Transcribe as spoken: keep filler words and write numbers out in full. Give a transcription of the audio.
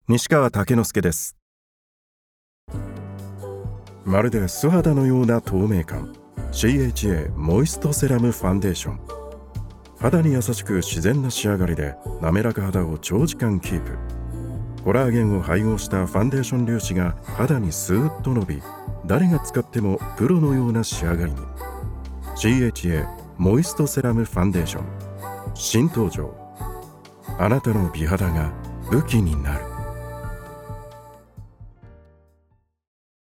西川武之介です。まるで素肌のような透明感 シーエイチエー モイストセラムファンデーション。肌に優しく自然な仕上がりで滑らか肌を長時間キープ。コラーゲンを配合したファンデーション粒子が肌にスーッと伸び、誰が使ってもプロのような仕上がりに。 シーエイチエー モイストセラムファンデーション新登場。あなたの美肌が武器になる。